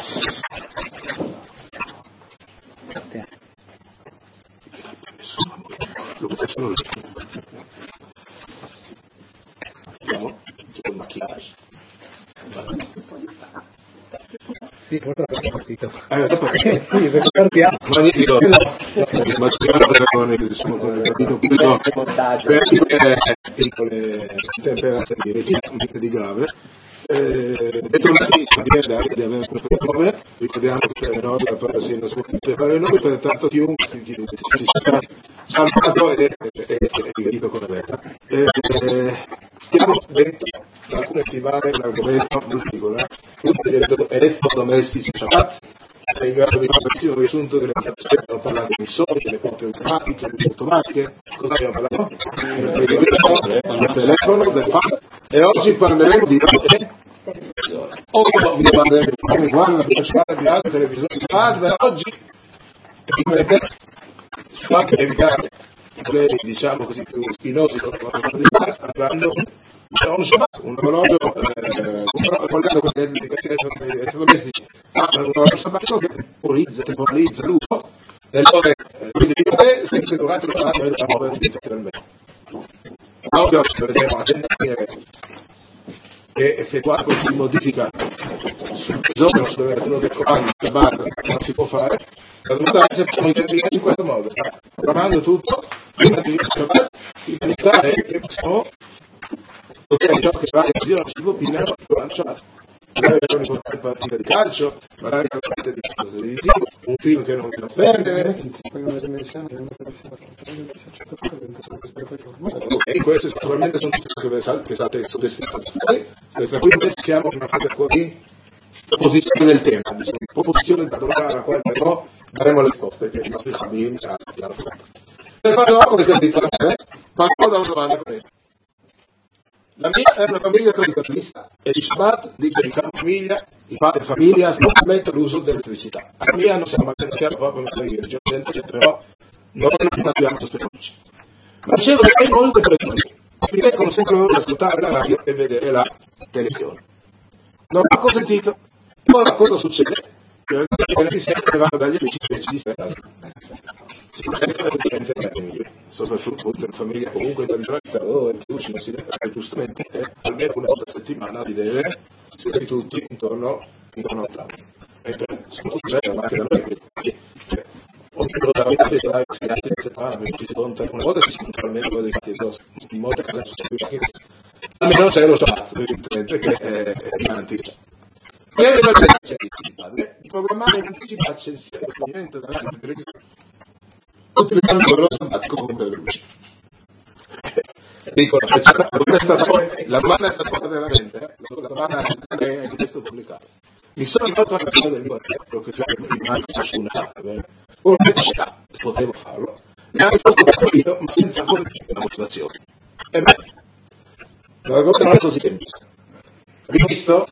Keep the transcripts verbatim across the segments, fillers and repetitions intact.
Sì, purtroppo è partito. Eh, dopo che sì, per partiamo. Magnifico. Ma ci sono capito quello per piccole temperanze di regia, di grave. Bentornati a di avere questo nome, ricordiamo che le note la parola sia per fare il nome, pertanto chiunque si sta salvato ed è riferito con la verità. Stiamo dentro alcune stivare l'argomento multipolo, elettrodomestici Shabbat, è in grado di comprensione riassunto delle applicazioni, abbiamo parlato di soli, delle pompe automatiche, delle automatiche, cosa abbiamo parlato? Del telefono, del fan, e oggi parleremo di o vi parleremo di guarda, di altre televisioni di hardware, oggi su anche evitare problemi, diciamo così, più spinosi, parlando un Shabbat, un orologio collegato con le elettrodomestici a un orologio Shabbat che temporizza, temporalizza l'uso nelle ore di sempre durante lo Shabbat del lavoro inizialmente. Oggi vedremo a tentare e effettuare queste modifiche sul bisogno dove uno del comando Shabbat non si può fare, la dovuta facciamo intervenire in questo modo, programmando tutto, prima di Shabbat, di pensare che possiamo ok, ciò che va in visione si può pinare durante Shabbat. Magari è un'importante partita di calcio, magari è una partita di cose di un film che non si può perdere. Ok, queste sicuramente sono tutte cose che state soddisfatte. Questa qui siamo in una fase di opposizione del tema, di opposizione da dove alla quale però daremo le risposte che i nostri famigli ci hanno fatto. Per fare dopo che siamo di fare, parto da una domanda per te. La mia è una famiglia tradizionalista e di Shabbat dice che in famiglia, i padri di famiglia smettono l'uso dell'elettricità. La mia non siamo mai siamo proprio una famiglia, però non abbiamo sostenuti. Ma dicevo che è molto tradizionalista, perché con sempre loro ascoltare la radio e vedere la televisione. Non ho consentito. Ora cosa succede? Che venerdì sera vanno dagli amici e ci distrae. Soprattutto in famiglia comunque tradizionalista dove più ci si deve giustamente almeno una volta a settimana di deve essere tutti intorno intorno al tavolo. E succede anche da noi che ognuno da noi si sarà in settimana ci si conta una volta si conta almeno due dei fatti in molte case succede almeno c'è lo Shabbat evidentemente che è garantito. Per di programmare in anticipo l'accensione del movimento della televisione utilizzando lo Shabbat come delle luci. Dico, la domanda è stata fatta veramente, la domanda è in questo pubblicato. Mi sono rivolto alla cosa del mio articolo, che c'è una università, potevo farlo, mi ha risposto capito, ma senza una motivazione. E beh, la cosa non è così semplice. Abbiamo visto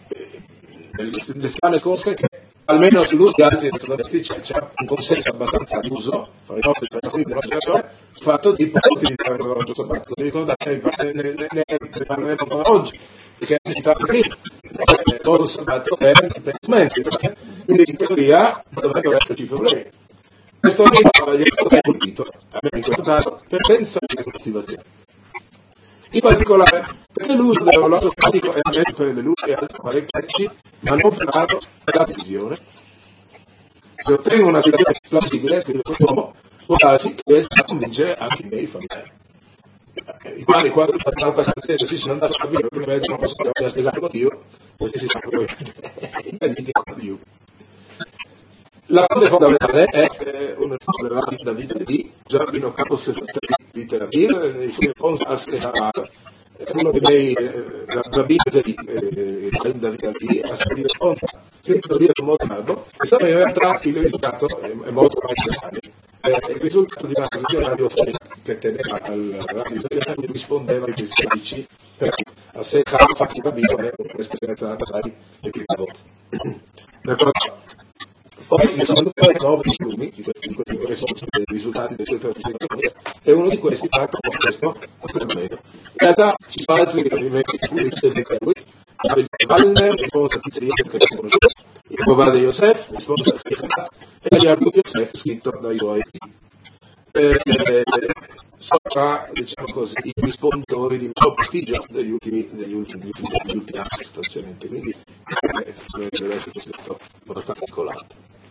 le strane cose che almeno sull'uso di altri elettrodomestici c'è un consenso abbastanza all'uso fra i nostri prestatori di nostra fatto di poter utilizzare l'orologio Shabbat. Vi ricordate, ne parleremo ancora oggi, perché è citato prima, todo Shabbat per investimenti, quindi in teoria dovrebbero esserci problemi. Questo libro è colpito, almeno in questo caso, per pensare alle motivazioni. In particolare, perché l'uso dell'orologio statico è ammesso per le luci e altri apparecchi, ma non frenato per la visione. Se ottengo una situazione plausibile, che l'uomo può darsi che essa convincere anche i miei familiari. I quali, quando facciamo questa stessa, si sono andati a capire, perché non posso spiegare il motivo, perché si sa poi più. La cosa fondamentale è una storia da vita di Giardino Capos di Tel Aviv, nei suoi fonti al Senato, uno dei miei rabbini di David Ali, a San Ildefonso, sempre dire molto caldo, e stava in realtà il risultato è molto interessante. Il risultato di una televisione radiofonica che teneva al radio italiano rispondeva ai giudici a se ha fatto capire questa serata sai e che d'accordo. Poi mi sono tutti nove volumi di questi che sono i risultati dei suoi trasferimenti e uno di questi parla con questo argomento. In realtà ci sono altri riferimenti su cui si vede lui, il Valner, il Ponte Pizzeria che è conosciuto, il Covade Yosef, risponde e Yarbut Yosef, scritto da Yoav. Eh, eh, sono, diciamo così, i risponditori di nuovo prestigio degli ultimi, degli ultimi, degli ultimi anni sostanzialmente, quindi eh, deve essere questo abbastanza scolato.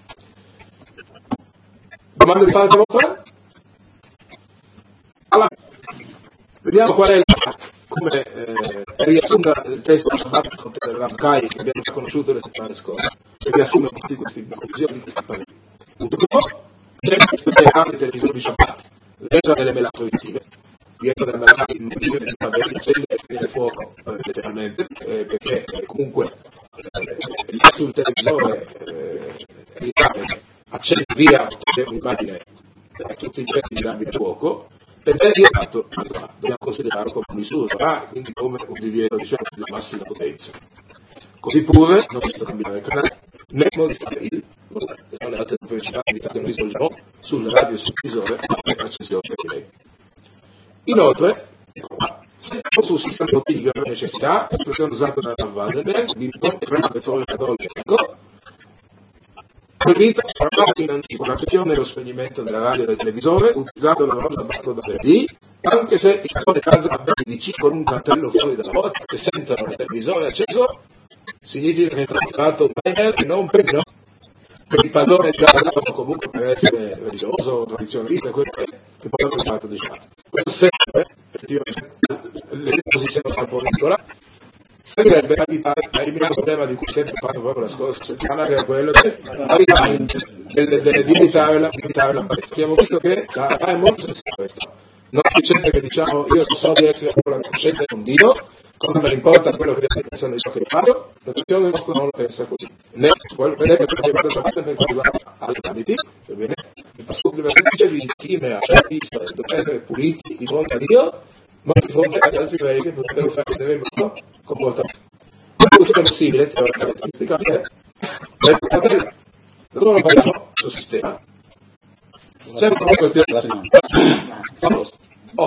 Domande di Paolo qua? Allora, vediamo qual è la, come eh, riassunta il testo del Ramkai che abbiamo già conosciuto le settimane scorse, e riassume tutti questi conclusioni di questi pareri. Punto primo, c'è anche del disegno di Shabbat, l'esa delle melatoritive, dietro delle melatoritive di Shabbat, accende il fuoco eh, letteralmente, eh, perché eh, comunque eh, lì sul televisore eh, accende via un'immagine a tutti i pezzi di armi di fuoco, ed è vietato, dobbiamo considerarlo come un misuso, ah, quindi come un divieto diciamo, di massima potenza. Così pure non si può cambiare il canale, né modificare il sono le altre velocità che noi svolgiamo sul radio e sul visore per accessione di lei. Inoltre, se sul sistema motivo per necessità, l'espressione usata da Waldenberg, di importare solo il cattolico, permette in anticipo l'accezione e lo spegnimento della radio e del televisore utilizzando la rosa battuta da venerdì, anche se i padroni di casa abbiano di C con un cartello fuori dalla porta che sentono il televisore acceso, significa che è trattato un timer e non un premio. Per il padrone di casa comunque per essere religioso o tradizionalista, quello che poi è stato diciamo. Questo serve, effettivamente, le posizioni della politica, servirebbe a eliminare il tema di cui sempre fatto proprio la scorsa settimana, che è quello di limitare la palestra. Abbiamo visto che la è molto sensibile questo. Non è sufficiente che diciamo io so di essere una coscienza di un Dio, cosa me ne importa quello che le persone di ciò che faccio, la tradizione nostra non lo pensa così. Né quello che vedete che quando sapete per cosa agli abiti, il passaggio di vertice di stime a certi dovrebbero essere puliti di fronte a Dio, ma di fronte agli altri veri che potrebbero fare deve comportamento. Questo è possibile, teoricamente, nel non lo facciamo sul sistema. Sempre una questione oh,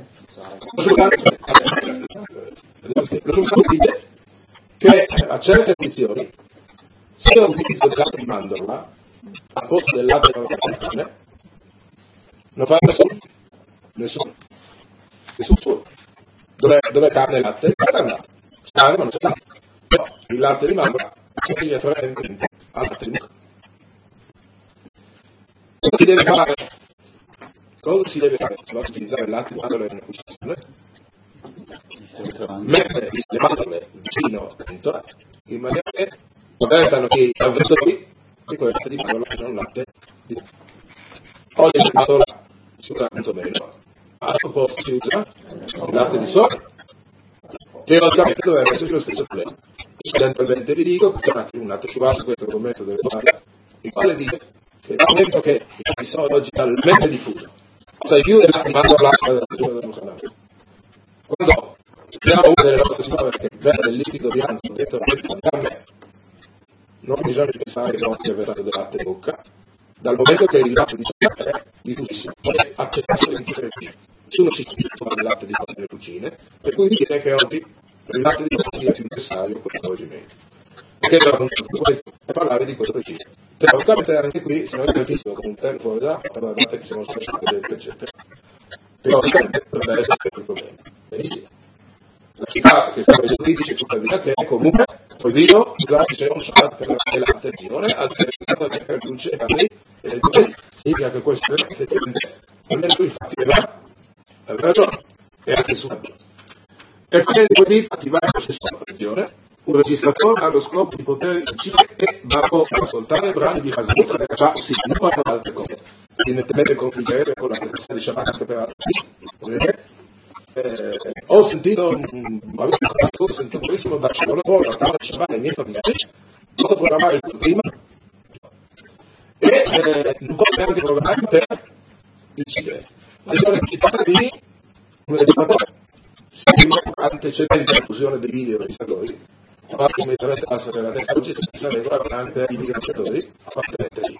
lo dice che a certe condizioni se io utilizzo il latte di mandorla al posto del latte di mandorla non fa nessuno nessuno nessun suo dove, dove carne e latte carne latte carne ma non c'è latte no, il latte di mandorla somiglia tremendamente al latte di mandorla. Cosa si deve fare? Cosa si deve fare? Dobbiamo utilizzare il latte di mandorla in una cucina, mettere le mandorle vicino dentro in maniera che potrebbero i avversori di quel latte di mandorla che non un latte di oggi la mandorla si usa molto meno, al suo posto si usa il latte di soia, teoricamente dovrebbe essere lo stesso problema. Dentro il vente vi dico che un latte sciupato, questo è un metodo del quale il quale dice che dal momento che i latte sono oggi talmente diffusi, sai più del latte di mandorla della stagione del canale. Quando abbiamo una delle nostre storie che vede del liquido bianco dentro la carne, non bisogna pensare che non sia versato del latte in bocca, dal momento che il latte di soia è diffusissimo, è accettabile in tutte le cucine. Nessuno si chiede del latte di soia nelle cucine, per cui dice che oggi il latte di soia sia più necessario per il svolgimento. Perché era un questo per parlare di questo preciso. Teoricamente anche qui, se noi capissimo con un tempo fuori da parlare del latte che siamo stati eccetera. Teoricamente dovrebbe essere il problema. Benissimo. La città che sta nei critici tuttavia che è comunque proibito usare c'è un shot per l'attenzione altrimenti per il luce e carne e il cuore significa che questo è effettivamente almeno lui infatti aveva ragione e anche su e quindi così attivare la stessa attenzione un registratore ha lo scopo di poter decidere che va a ascoltare brani di musica che fa sì, non fa altre cose evidentemente confliggerebbe con la necessità di Shabbat per Eh, ho sentito ho sentito benissimo da Shabbat voglio Shabbat i miei familiari posso programmare il prima e eh, non posso neanche programmare per decidere allora si parla di come registratore antecedente alla fusione dei video registratori a parte immediatamente passa per la testa oggi si sa regola anche i registratori a parte lì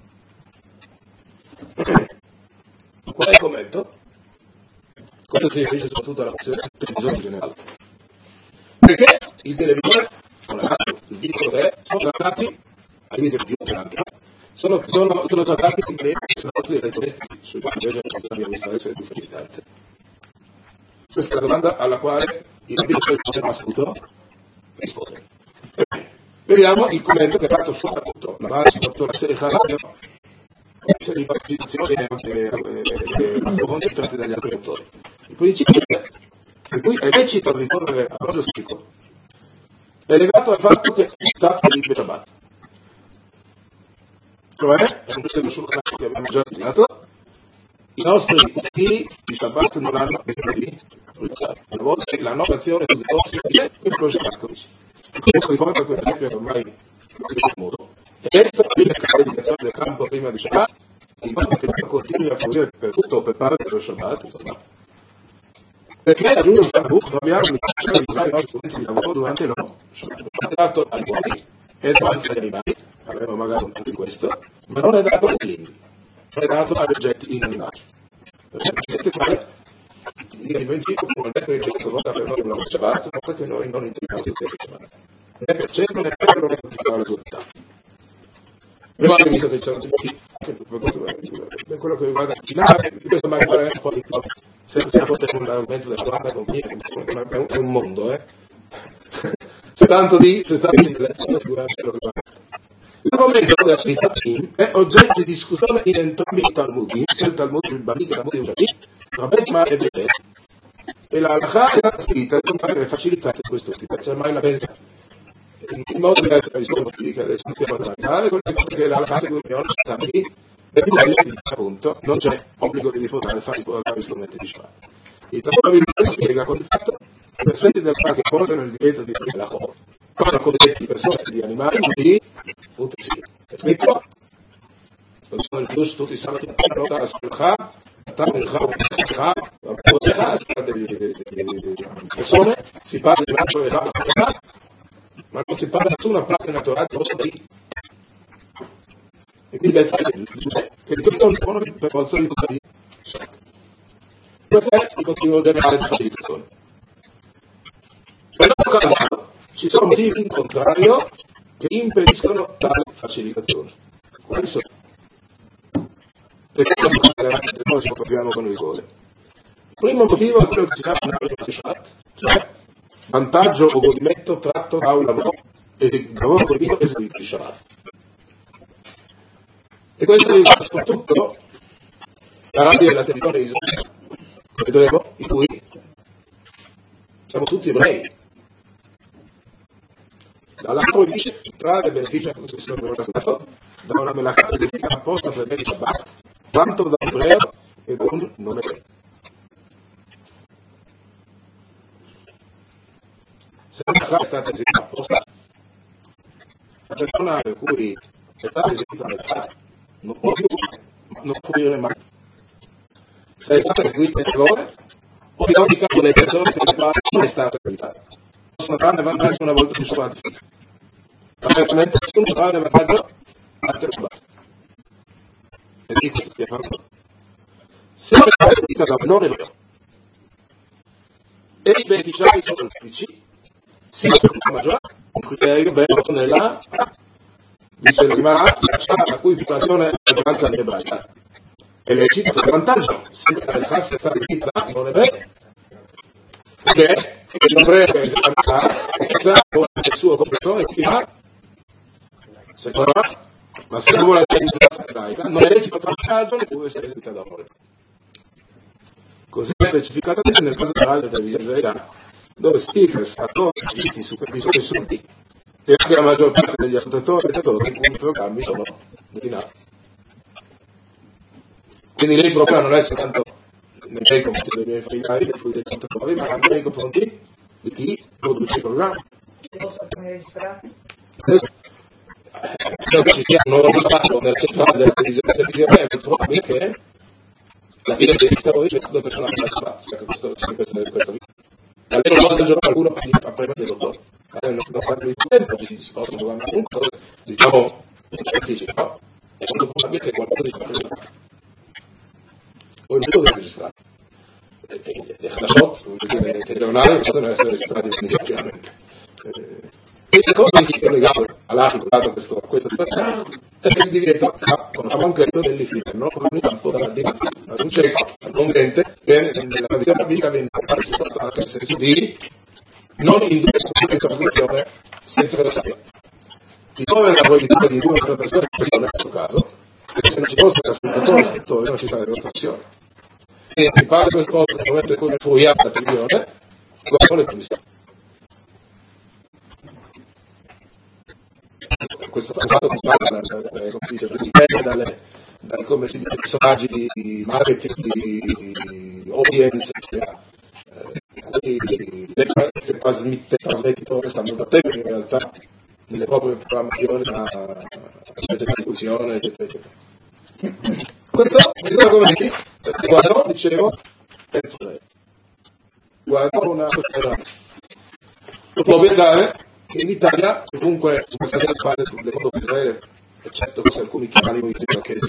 ok qual è il commento? Questo si riferisce soprattutto alla questione del televisore in generale. Perché il televisore, il video che sono trattati ai limiti più grandi, sono, sono, sono trattati in maniera che sono nostri riflessi sui quali invece dobbiamo essere più facilitanti. Questa è la domanda alla quale il rabbino non ha saputo rispondere. Vediamo il commento che ha fatto soprattutto la base del dottor Sericharabio, di partecipazioni concentrate dagli altri autori. Il principio per cui è lecito ricorrere a proprio sicuro è legato al fatto che si tratta di Shabbat. Cioè, è un questo che abbiamo già citato, i nostri figli di Shabbat non hanno bisogno di utilizzare. Una volta che la nostra azione è è questo Shabbat così. Questo ricorda questo esempio ormai in questo modo. E questo è l'indicazione del campo prima di Shabbat, in modo che continui a fruire per tutto o per parte dello Shabbat, insomma. Perché a lui non abbiamo l'indicazione di usare i nostri strumenti di lavoro durante lo Shabbat. È dato agli uomini e dato agli animali, avremo magari un po' di questo, ma non è dato ai bambini, è dato agli oggetti inanimati. Perché quale il principio come detto che questo volta per noi lo Shabbat, perché noi non intendiamo il Shabbat. Non è per certo, né per non è la sua. Prima che mi sono detto per quello che riguarda il finale, questo magari è un po' di cose. Se si potesse andare in mezzo della guarda con me, è un mondo, eh. C'è tanto di, c'è tanto di lezione durante lo riguarda. L'argomento della Sitatim è oggetto di discussione in entrambi i Talmudi, sia il Talmud il Bali che il Talmud il Ushari, tra Betma e Betet. E la halakha è la scritta, è per facilitare questo scritto, c'è mai la pensa. In modo che la risposta che adesso stiamo a trattare, perché la halakha che dobbiamo stare per il appunto non c'è obbligo di rifutare fare i strumenti di Shabbat. Il Talmud il spiega con il fatto che per senti del fatto che portano il divieto di la cosa, cosa cosiddetti persone di animali, di tutti sì. È scritto, sono il tutti i sabati a parola a Sfilcha, a Tamircha, a Posecha, a persone, si parla di lancio e rapa, ma non si parla nessuna parte naturale di questo lì. E quindi è che il tutto non è per forza di tutti. Questo è il continuo generale di facilitazione. Per questo caso ci sono motivi in contrario che impediscono tale facilitazione. Quali sono? Perché non ci proviamo con rigore. Il primo motivo è quello che si chiama nel Shabbat, cioè vantaggio o godimento tratto da un lavoro e lavoro proibito eseguito di Shabbat. E questo riguarda soprattutto l'Arabia e la territorio di Israele, vedremo, in cui siamo tutti ebrei. Dall'altro dice trarre beneficio a questo che siamo stato da una melacata dedicata apposta per me di Shabbat, quanto da un ebreo e da un non ebreo. Se la melacata è stata dedicata apposta, la persona per cui è stata dedicata non può più non può dire mai. Se è stata eseguita in errore, o in ogni caso le persone che non è stata eseguita possono trarne vantaggio una volta più suonati. Ma veramente nessuno trarne vantaggio anche lo Shabbat. E di questo si è fatto. Se non è eseguita da non è vero, e i beneficiari sono i P C, si è per maggiore, un criterio bello nella dice il Gemara, a cui situazione è la maggioranza ebraica. E lecito per vantaggio, se la ragazza è stata eseguita non è vero, perché il ebreo che è stata con il suo completore si fa, se torna, ma se non vuole essere eseguita ebraica, non è lecito per vantaggio ne può essere eseguita da voi. Così è specificatamente nel caso dell'altro dell'Israele, dove speakers, attori, siti, supervisori, sudditi, e anche la maggior parte degli ascoltatori e spettatori in cui i programmi sono destinati. Quindi lì il problema non è soltanto nei confronti dei miei familiari, dei dei ascoltatori, ma anche nei confronti di chi produce i programmi. Devo sapere registrati? Credo che ci sia un nuovo stato nel settore della televisione, è probabile che la fine dei spettatori sia due persone che la spazio, questo sempre essere questo. Almeno una volta al giorno qualcuno fa prima del dottore. Non si può fare di tempo, si possono trovare comunque, diciamo, difficile, no? È molto probabile che qualcuno di questi o il modo di registrare. La shot, che le giornali possono essere registrate definitivamente. Queste cose si sono legate all'articolato questo, questa situazione, e il divieto con la concreto dell'inferno, con un campo dalla divinità, ad un cieco, al convente, che nella tradizione rabbinica viene rappresentato nel senso di non indurre in trasgressione senza che lo sappia. Di dove la proibizione di una persona in questo caso, se non ci fosse l'ascoltatore, non ci sarebbe demonstrazione. E si parla questo posto nel momento in cui è fuoriata la televisione, guardiamo le commissioni. Questo fatto compare dalle, dalle come si dice, personaggi di marketing, di audience, che trasmettono questa molta tecnica in realtà nelle proprie programmazioni a discussione, eccetera, eccetera. Questo è come si guardo, dicevo, guardo una cosa. Lo può vedere che in Italia comunque si può fare sulle foto di Israele, eccetto che alcuni canali mi dicono che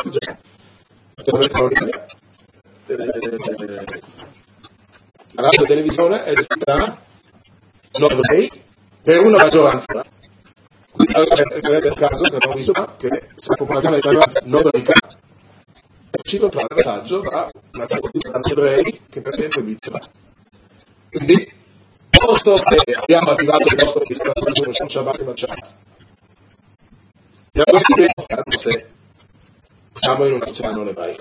la radio televisione è destinata non ebrei per una maggioranza. Quindi è il caso che abbiamo visto che se la popolazione italiana non radicale è uscito tra il messaggio da una comunità di ebrei che per esempio è vittima. Quindi posto che abbiamo attivato il nostro sistema di Shabbat e Macciata, abbiamo detto se siamo in un oceano ebraico.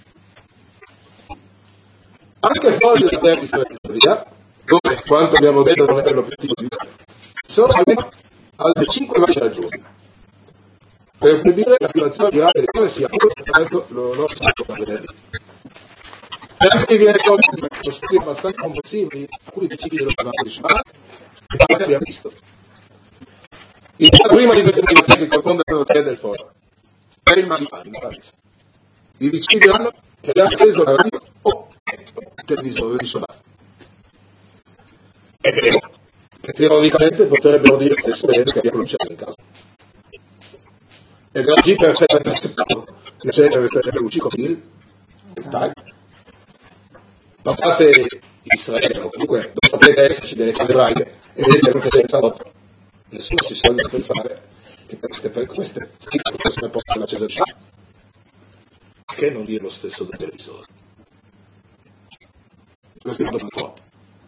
Anche fuori dalla terra di storia, dove quanto abbiamo detto non è l'obiettivo di vita, sono almeno altre cinque varie ragioni per proibire la violazione di rate come sia questo lo nostro per vedere. E anche viene fuori di stili abbastanza complessivi, alcuni principi dello Shabbat di Shabbat, che abbiamo visto. Il prima di questo tecnico fondato del foro, per il manifesto, vi decideranno che abbiamo preso la radio o il televisore di Shabbat. È vero che teoricamente potrebbero dire che stesso che abbiamo cominciato in casa. E oggi per essere accettato che c'è per luci con il tag. Ma parte Israele, o comunque non sapete esserci delle case ebraiche e vedete che c'è questa lotta. Nessuno si sogna pensare che per queste per queste persone possano accedere. Perché non dire lo stesso del televisore? Questo è un po'.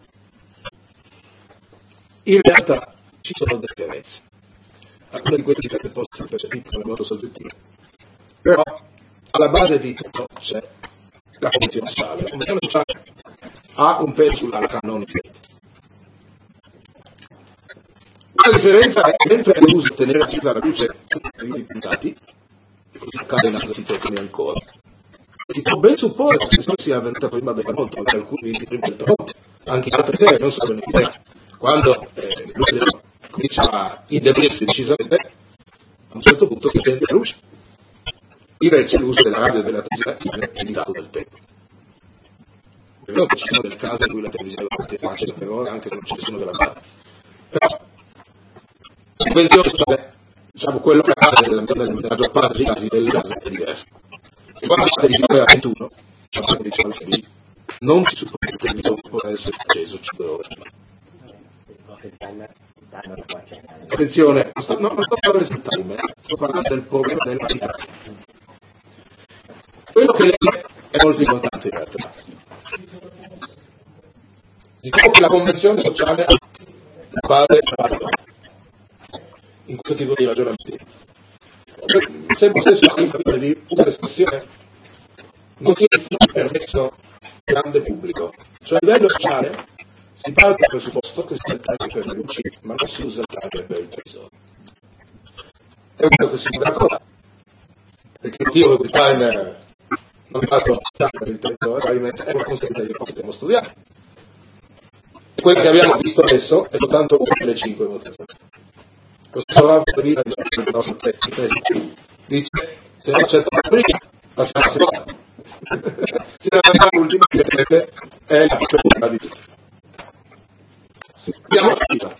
In realtà ci sono delle differenze. Alcune di queste differenze possono essere percepite in modo soggettivo. Però alla base di tutto c'è la condizione sociale. La condizione sociale ha un peso sull'altra non differente. La differenza è che mentre è uso tenere accesa la luce dei pintati, e così accade in altre situazioni ancora, si può ben supporre che questo sia avvenuta prima del tramonto, anche alcuni di prima del tramonto, anche in altre sere, non solo in Italia. Quando eh, lui comincia a indebolirsi decisamente, a un certo punto si accende la luce. Invece l'uso della radio e della televisione è limitato del tempo. È vero che ci sono delle case in cui la televisione è facile per ora, anche se non ci sono della base. Però la convenzione sociale, diciamo quello che accade nella maggior parte dei casi delle case è diverso. E quando la televisione è a ventuno, diciamo diciamo che non si suppone che il televisore possa essere acceso cinque ore. Attenzione, no, non sto parlando del timer, sto parlando del problema della vita. Quello che lei è molto importante in realtà. Diciamo che la convenzione sociale la base in questo tipo di ragionamenti. Sempre stesso di una espressione non si è permesso grande pubblico. Cioè a livello sociale si parte dal presupposto che si è per le luci, ma non si usa il timer per il televisore. È quello che si può raccontare. Perché il motivo che il timer non è fatto per il televisore è una conseguenza di cose che abbiamo studiato. Quello che abbiamo visto adesso è soltanto una delle cinque votazioni. Possiamo dire il nostro testo dice se non c'è la prima, passiamo alla seconda. Se non c'è l'ultima, è la prima di tutti. Abbiamo capito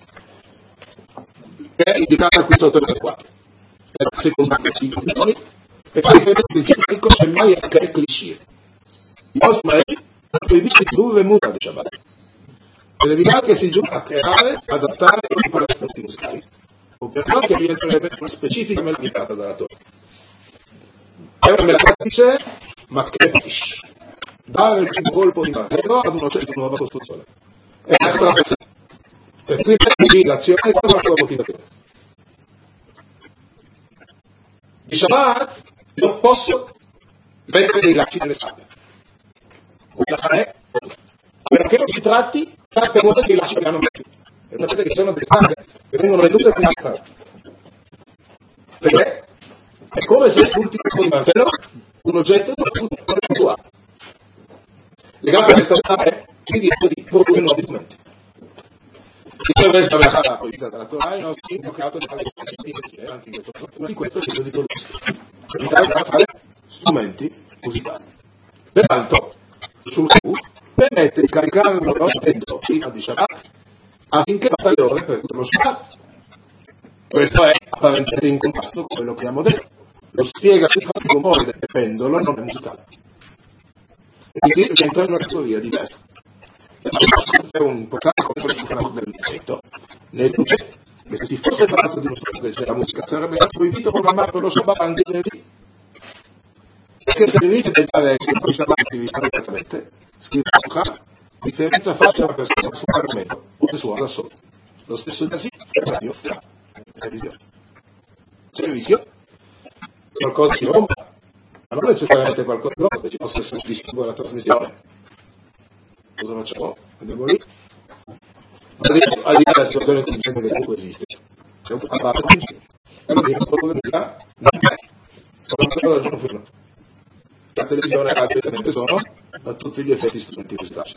che è indicata qui sotto il quattro. È la seconda delle cinque milioni e poi il principio c'è mai anche il cliché. I nostri maestri hanno proibito di due muta di Shabbat. Le verità che si giunge a creare, adattare e preparare questi musicali. operazione che rientrerebbe in una specifica melodicata dalla Torah. È una melodice, ma che capisce. Dare il primo colpo di martello ad una nuova costruzione. È una strada. Per cui l'azione è la sua motivazione. Di Shabbat non posso mettere dei lacci nelle sabbie. La è, perché non si tratti tante cose che i lacci che hanno messo. E sapete che sono delle cose che vengono vendute fino a strada. Perché è come se l'ultimo di martello un oggetto tutto uguale. Legato a questa strada quindi è di produrre nuovi strumenti. Se questa è stata politica della Torah, i nostri hanno creato delle cose anche in questo caso, di questo tipo di produzione. L'Italia a fare strumenti musicali. Peraltro, sul Q permette di caricare un orologio prima di Shabbat affinché la ore per tutto lo Shabbat. Questo è apparentemente in contrasto con quello che abbiamo detto. Lo spiega che il rumore del pendolo non è musicale. Quindi entra in una categoria diversa. È un importante contesto del difetto nel progetto, che se si fosse parlato di uno strumento della musica sarebbe stato proibito programmare per lo Shabbat anche venerdì. Perché se venite a dare che poi Shabbat si risale direttamente, scrive a differenza faccia la persona su argomento o che suona da solo. Lo stesso da sì, radio, televisione. Servizio, qualcosa si rompa, ma non necessariamente qualcosa di rompe, ci possa essere distinguere la trasmissione. Cosa facciamo? Andiamo lì. Ma adesso al di là della situazione che diciamo che comunque esiste. C'è un po' di parte di allora io posso vedere non è. Sono ancora dal giorno prima. La televisione e la radio sono a tutti gli effetti strumenti musicali.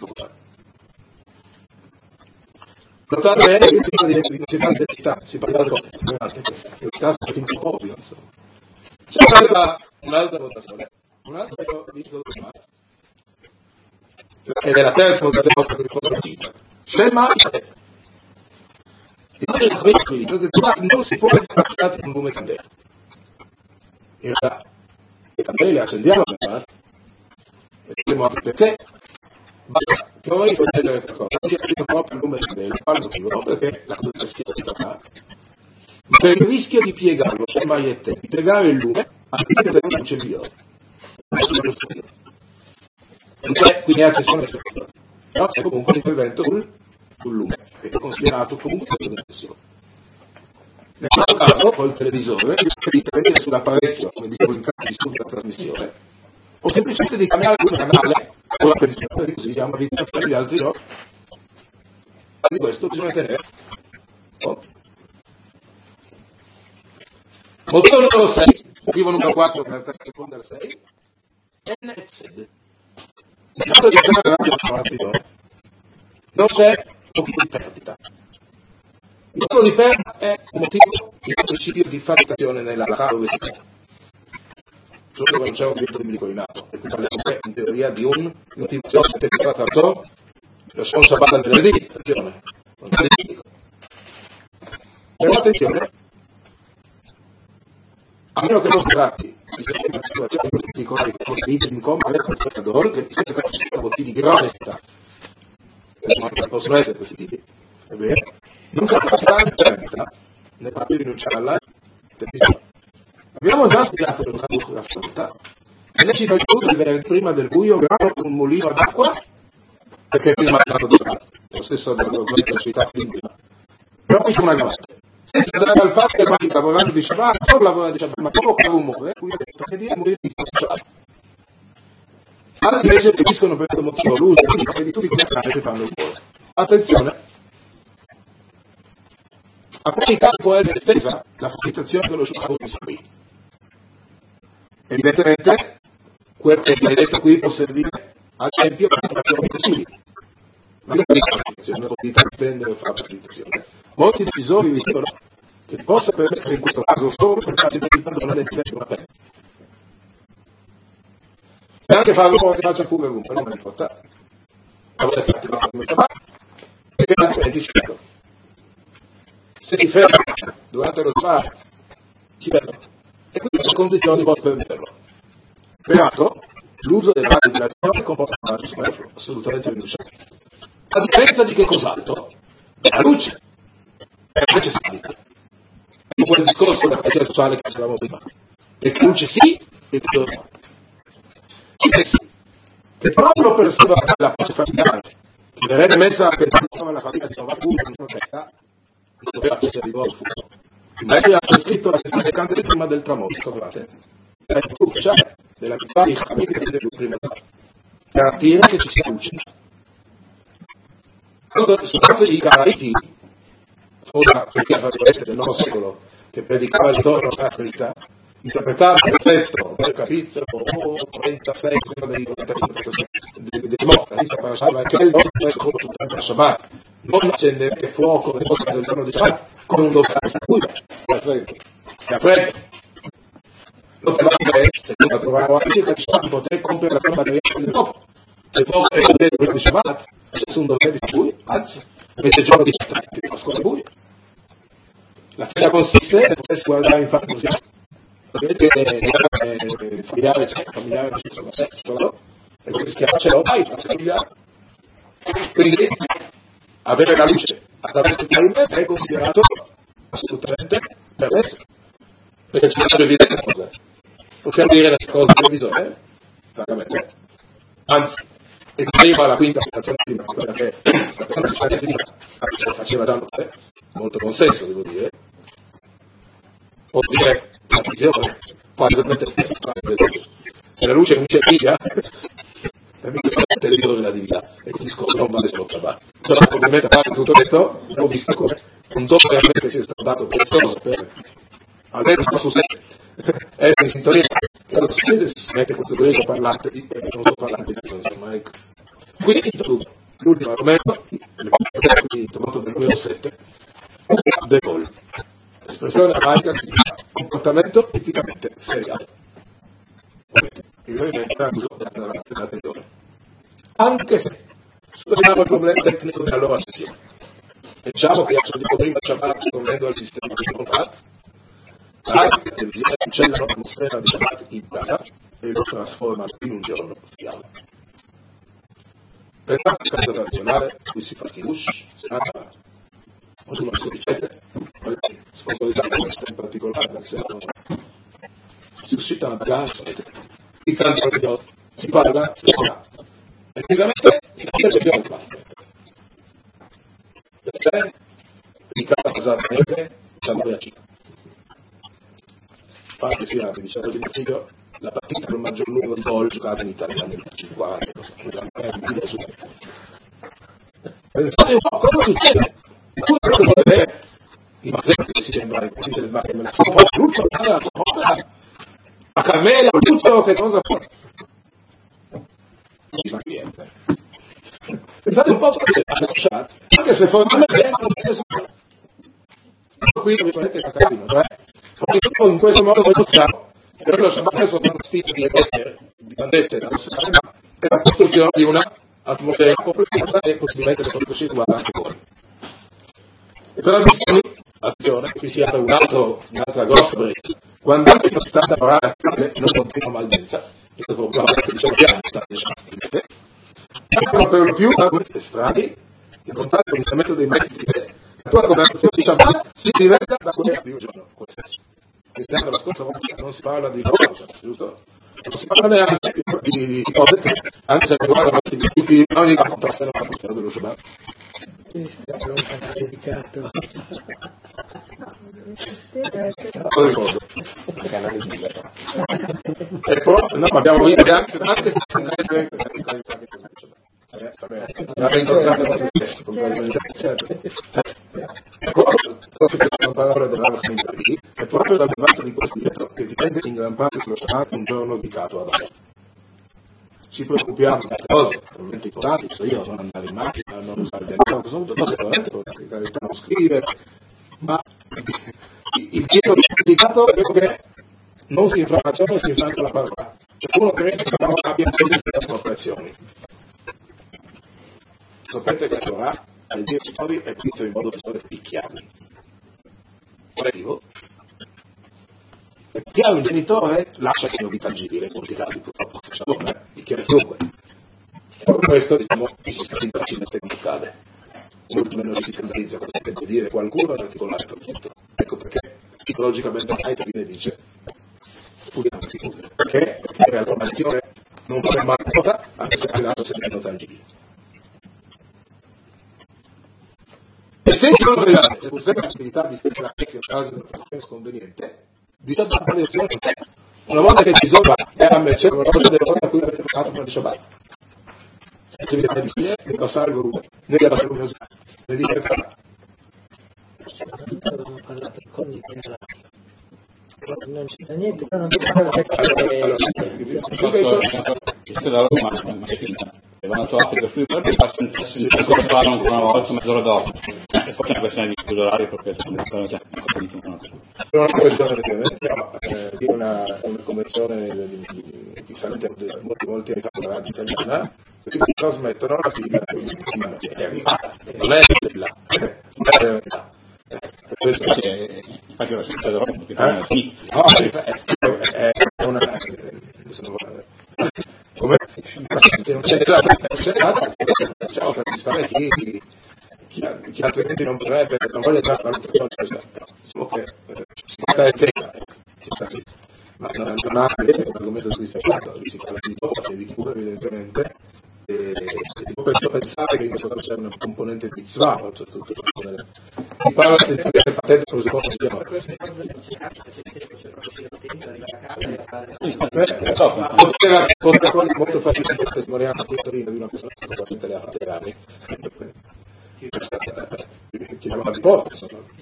Notate bene che prima di elettricità e elettricità si parla di cose. Elettricità è fin troppo ovvio. C'è un'altra, un'altra votazione. Un'altra che ho visto prima. Ed è la terza votazione che ricordo la cita. Shema Yisrael. Non si può essere passati con come candela. In realtà, le candele accendiamo a Shabbat e vedremo anche perché. Basta, noi possiamo dire qualcosa. Non ci accendiamo proprio il lume candela, quale motivo? Perché la cosa è stata per il rischio di piegarlo, Shema Yisrael, di piegare il lume affinché per un incendiare. Quindi è accensione secondaria. Però c'è comunque l'intervento sul, sul lume, che è considerato comunque una dimensione. Nel caso caso, col televisore, rischia di intervenire sull'apparecchio, come dicevo in caso di subita trasmissione, o semplicemente di cambiare il canale con la tensione, così diamo vita a gli altri no. Di questo bisogna tenere. Oh. Motivo numero sei, motivo numero quattro, per rispondere al sei, N e Z. Il fatto di essere davanti non c'è motivo di perdita. Il motivo di perdita è un motivo di principio di falsificazione nella halakha dove si perde. Solo che non c'è un diritto biblico rinato. E qui parliamo in teoria di un motivazione interpretata a Torah, lo sono Shabbat al venerdì, attenzione, non c'è biblico. Però attenzione, a meno che non si tratti di una situazione particolare che dice in comune al pescatore, che si tratta motivi di grave necessità. Non possono essere questi tipi, è vero? Non c'è una certa nel fatto di rinunciare alla televisione. Abbiamo già studiato per una società. E lei ci fa il punto di vedere prima del buio grano con un mulino d'acqua, perché prima è stato dotato. Lo stesso della società prima. Però qui c'è una gravata. Se si tratta al fatto che quando sta lavorando di Shabbat, non lavora di Shabbat, ma come fa un muore, qui perché dire morire di Shabbat. Altri invece capiscono per questo motivo l'uso di tutti i contrari che fanno il cuore. Attenzione, a quali casi può essere estesa la focalizzazione dello Shabbat di Shabbat. Evidentemente, quel che viene detto qui può servire ad esempio per la focalizzazione. Ma non è una possibilità di prendere o fare la focalizzazione. Molti decisori vi dicono che possa permettere in questo caso solo per fare il perdono del difetto della pelle. E anche farlo come faccia pure comunque, non mi importa. A volte fate come Shabbat, perché altrimenti ci perdono. Se ti ferma durante lo Shabbat, ci perdono. E quindi queste condizioni posso permetterlo. Peraltro, l'uso delle basi di azione comporta un raggio superfluo, assolutamente rinunciato. A differenza di che cos'altro? La luce è necessaria. quel discorso della categoria sociale che dicevamo prima. E che luce sì, e che no. Che proprio per salvare la pace familiare, che verrebbe messa per la famiglia di trovare uno in protesta, non doveva essere di loro futuro. Ma lei ha scritto la seconda canto prima del tramonto, scusate. È il cruciale della vita di famiglia che più prima. Garantire che ci sia luce. Quando sono stati i Caraibi, ora perché del nuovo secolo, che predicava il ritorno alla verità, interpretava il testo del capitolo trentasei di Mosca, che parlava che il nostro è come tutto il Shabbat, non accendere fuoco nel posto del giorno di Shabbat con un doppio di guida, e a freddo. Lo trovavo se lo trovavo anche che Shabbat poter compiere la sua batteria del dopo. Se può prendere il giorno di Shabbat, nessun doppio di cui, anzi, invece il giorno di Shabbat, che è una scuola buia. La fede consiste nel potersi guardare in faccia così. Vedete che familiare, familiare, insomma, e quindi schiacciarlo, dai, familiare. Quindi avere la luce attraverso il pavimento è considerato assolutamente perverso. Perché c'è una evidente cosa. Possiamo dire le cose del visore, francamente. Anzi, e arriva alla quinta situazione di quella che la persona che si faceva già notare, molto consenso, devo dire. Può dire la visione, quasi se la luce non c'è via, è il televisore della divinità, e quindi discorso non vale solo Shabbat. Però ovviamente a parte tutto questo, abbiamo visto come un dono realmente sia stato dato prezioso per almeno un po' su sé, essere in sintonia, e lo si mette questo dovere parlate di e non so parlate di insomma, ecco. Quindi l'ultimo argomento, il trovato del numero sette, the goal. L'espressione araica significa comportamento eticamente seriale. Anche se superiamo il problema tecnico della loro sessione. Diciamo che io dico prima Shabbat rispondendo al sistema di contatto, anche se vi cancellano l'atmosfera di Shabbat in casa e lo trasformano in un giorno fiamme. Per la pratica tradizionale, qui si fa Kiddush, Santa, ognuno si riceve, sponsorizzati in particolare dal Senato, si suscita una gas, si canta il Dio, si parla, si parla. E precisamente si canta il Dio basta. Perché in casa neve, siamo qui a Cina. Infatti si ha diciamo di consiglio la partita con il maggior numero di gol giocati in Italia negli anni cinquanta, pensate un po' cosa succede? Tutto quello che vedere i mazzenti si sembra il consiglio del Bacche, me la so, tutto, a Carmela, tutto, che cosa fa? Non si fa niente. Pensate un po' cosa è lasciato, anche se formalmente non si è qui vi vedete la casino, cioè in questo modo noi possiamo per lo Shabbat sono stati le cose di bandette da e la costruzione di una atmosfera complessa e possibilmente le posso situare anche voi. E per alcuni, attenzione, qui si apre un altro, un'altra grossa breccia. Quando anche sono stata a lavorare a casa non continuo maldenza, questo problema che diciamo piano sta dicendo, ma per lo più da queste strade, in contatto con l'insegnamento dei maestri, la tua conversazione di Shabbat si diventa da quella di un giorno. Iniziando la scorsa volta non si parla di cosa, giusto? Non si parla neanche di, di, di cose che, anche se riguardano tutti ogni contrastano la funzione dello Shabbat. dedicato. Lo ricordo. E poi, no, abbiamo visto anche anche la parola della nostra intervista è proprio dal dibattito di questo libro che dipende in gran parte sullo Shabbat un giorno dedicato ad Adamo. Ci preoccupiamo di queste cose, probabilmente importanti, se io non andare in macchina, non usare il telefono, sono tutte cose veramente importanti, non scrivere, ma il giorno dedicato è che non si infrange, non si infrange la parola. Cioè uno crede che la parola abbia delle appropriazioni. Sapete che la Torah ai genitori è scritto in modo da essere picchiati. Prego. Perché un genitore lascia che non vi tangibile, in molti casi purtroppo facciamo, eh, picchiare chiunque. E per questo diciamo che si scatena facilmente non cade. Molto meno si centralizza cosa che dire qualcuno in particolare per tutto. Ecco perché psicologicamente right viene e dice studiamoci, perché, perché la formazione non fa mai cosa, anche se è dato sembrano tangibile. E se io non vedo se questa attività di stessa che è un caso di una conveniente, bisogna fare opzione. Una volta che ti trova è a me, c'è una cosa delle cose a cui avete fatto prima di Shabbat. Se vi date di fine, di passare il volume, ne deve passare l'università, ne deve fare. Non c'è niente, non c'è questo da Roma, e vanno trovati per free per farsi fare una volta mezz'ora dopo. E poi c'è una questione di chiuso orario perché sono già Non è una questione però di una, una convenzione di, di, di salute molti molti anni fa davanti italiana, che trasmettono la sigla non è là, non è là. Infatti ora si sta da sì. No, è una come non c'è stata diciamo per fare chi chi altrimenti non potrebbe non vuole fare la valutazione diciamo che si sta in tema ma non ha un argomento su cui si è fatto si parla di dopo di cura evidentemente e posso pensare che in questo caso c'è una componente di mitzvah si parla di patente come si può chiamare poteva molto facilmente testimoniare qui a Torino di una persona che probabilmente le ha fatte le armi chiamava di porta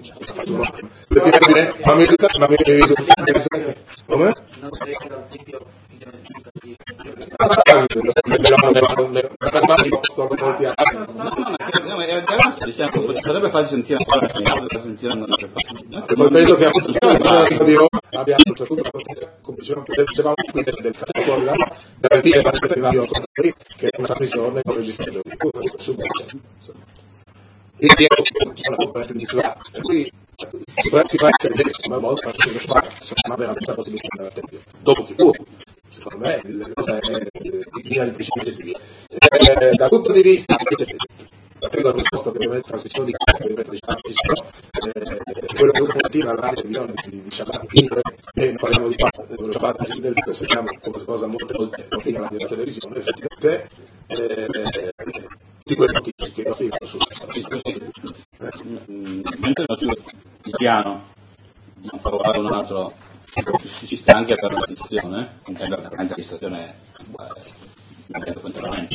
ma mi risulta come? potrebbe farsi sentire penso che abbiamo tutto una conclusione del fatto fuori da garantire che è una trasmissione con registrazione e una componente di Islam qui si fa essere una volta che lo fa ma veramente la possibilità della tempio dopo sicuro secondo me il cosa è il principio di via dal punto di vista partendo dal presupposto che ovviamente la transizione di campo ripeto diciamo quello che continua l'analisi di di Shabbat e ne parliamo di parte dello Shabbat del sentiamo come cosa molto molto continua la televisione effettivamente di questo tipo che sì mentre il piano non farò un altro ci sta anche per la registrazione anche la registrazione non è continuamente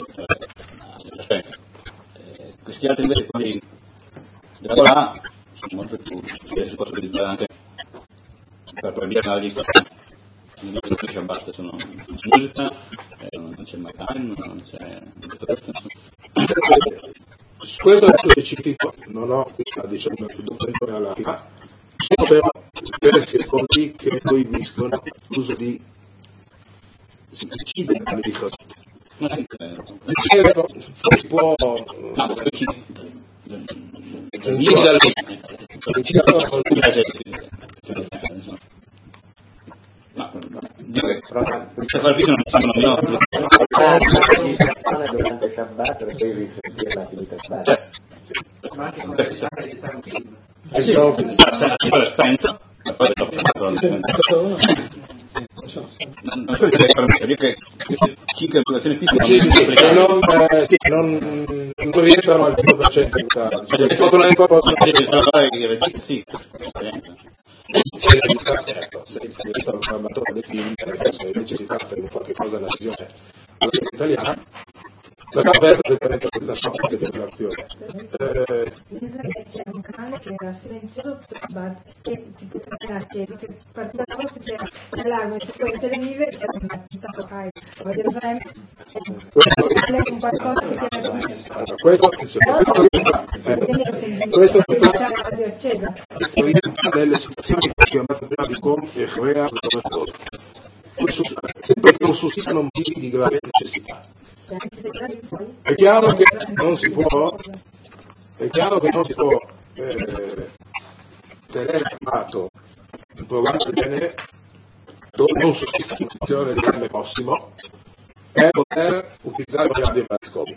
questi altri invece quelli della Torah sono molto più si possono utilizzare anche per proibire la registrazione non c'è Shabbat sono musica non c'è mai time non c'è questo è specifico non ho diciamo più documento alla fine però per circondi che proibiscono l'uso di pesticidi agricoltori si può se fa il video non sanno io durante Shabbat per poi risentire l'attività Shabbat ma anche con le eh sì, poi spento e poi dopo non so dire che cinque applicazioni fisiche non non rientrano al cento per cento in casa è stato un po' sì se è un programmatore dei film se invece si tratta di qualche cosa della visione italiana la caverna del talento della sua determinazione c'è un canale che era silenzioso che tipo che partiva da questo c'era l'allarme su quelle televisive c'era una stato high voglio dire un qualcosa che era questo questo delle situazioni che chiamate prima di conti e crea perché non sussistono motivi di grave necessità. È chiaro che non si può è chiaro che non si può eh, tenere fermato un programma del genere dove non sussiste una situazione di grande prossimo per poter utilizzare i grandi scopi.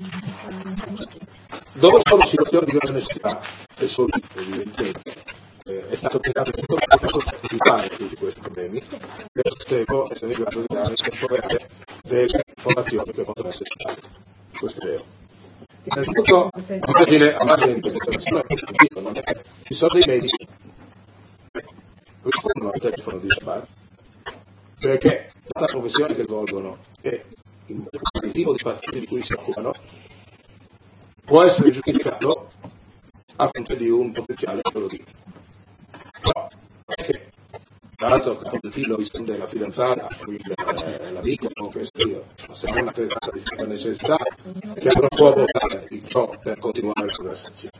Dove sono situazioni di grande necessità e solo evidentemente stato tentato di partecipare a tutti questi problemi, e allo stesso tempo essere in grado di dare temporare delle informazioni che possono essere state. Questo è vero. Innanzitutto, a margine, a margine di questa persona, ci sono dei medici che rispondono al telefono di Shabbat, perché la professione che svolgono e il tipo di pazienti di cui si occupano può essere giustificato a fronte di un potenziale di no, perché tra l'altro il capo del figlio risponde la fidanzata, l'amico, questo io, ma se non una di necessità che non può votare di ciò per continuare la conversazione.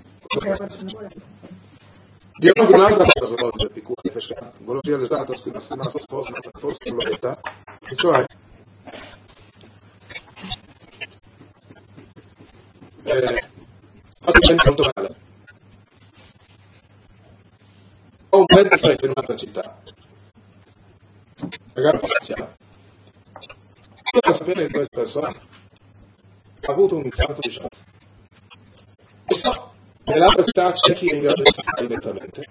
Diamo un'altra cosa svolgere di cui volevo dire l'esatto la settimana scorsa, forse non l'ho detta, e cioè eh, fatto un molto male. Ho un bel difetto in un'altra città, magari possiamo. Io devo sapere che questa persona ha avuto un infarto di shock. E so, nell'altra città c'è chi è in grado di fare direttamente.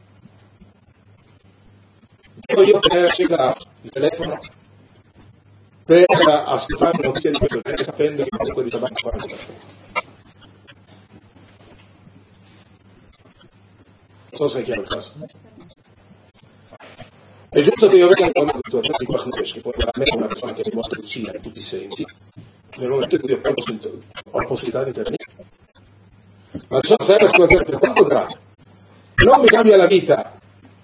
Devo io tenere accesa il telefono per ascoltare le notizie di questo genere sapendo che comunque di tabacco fare il telefono. Non so se è chiaro il caso. È giusto che io veda una situazione di qualcuno che può veramente una persona che dimostra vicina in tutti i sensi, nel momento in cui io ho la possibilità di intervenire. Ma se serve a situazione per quanto grave, non mi cambia la vita,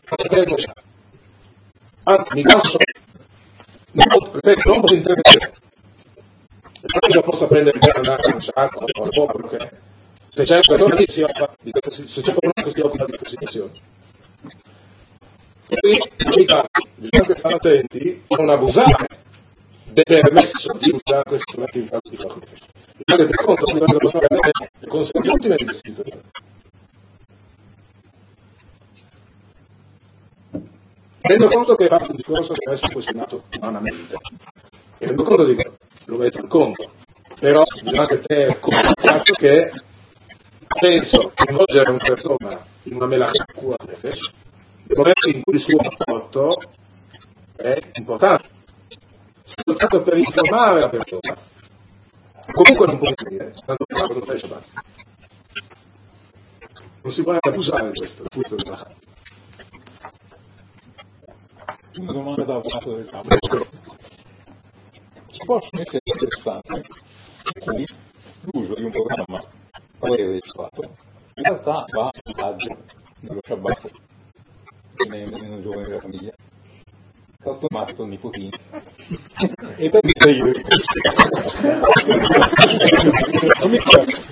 anzi mi lascio, ripeto, non posso intervenire. E io posso prendere per andare a lanciare o al popolo, perché se c'è una persona che si occupa di questa, se c'è qualcuno che si occupa di questa situazione. E quindi bisogna stare attenti a non abusare del permesso di usare questi strumenti in caso di qualcuno. Bisogna tenere conto che la persona che è consentita nelle situazioni. Rendo conto che è fatto un discorso che deve essere questionato umanamente. E rendo conto di questo, lo metto in conto. Però bisogna tenere conto che penso che coinvolgere una persona in una melacca cura nel momento in cui il suo rapporto è importante, soltanto per informare la persona. Comunque non può dire, tanto che non c'è Shabbat. Non si può abusare di questo, questo è la una domanda da avvocato del campo. Possono essere interessante l'uso di un programma parere del fatto in realtà va ad nello Shabbat nel giovane della famiglia automatico il nipotino e per dire io non mi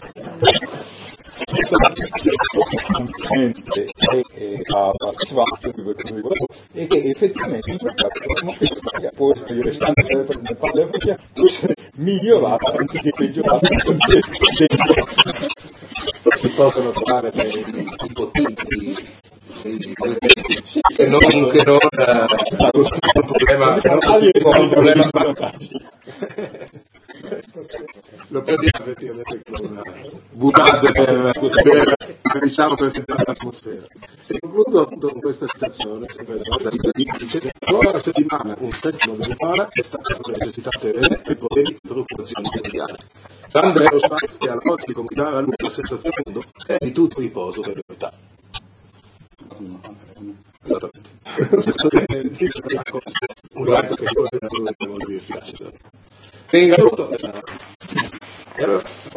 e ha partecipato e che effettivamente in questo caso può essere il restante del padre può essere migliorata anche se peggiorata si possono trovare dei nipotini che non che non un problema un problema lo prendiamo effettivamente con una buttata per, per diciamo per l'atmosfera. E concludo appunto con questa citazione dice ora la settimana un settimo dell'ora è stata necessitata per poteri per occupazioni mondiali. D'Andrea lo spazio che alla volta di comunicare a lui la sensazione del mondo è di tutto riposo per l'età. Esattamente. Un ragazzo che forse non è molto più efficace. Venga tutto.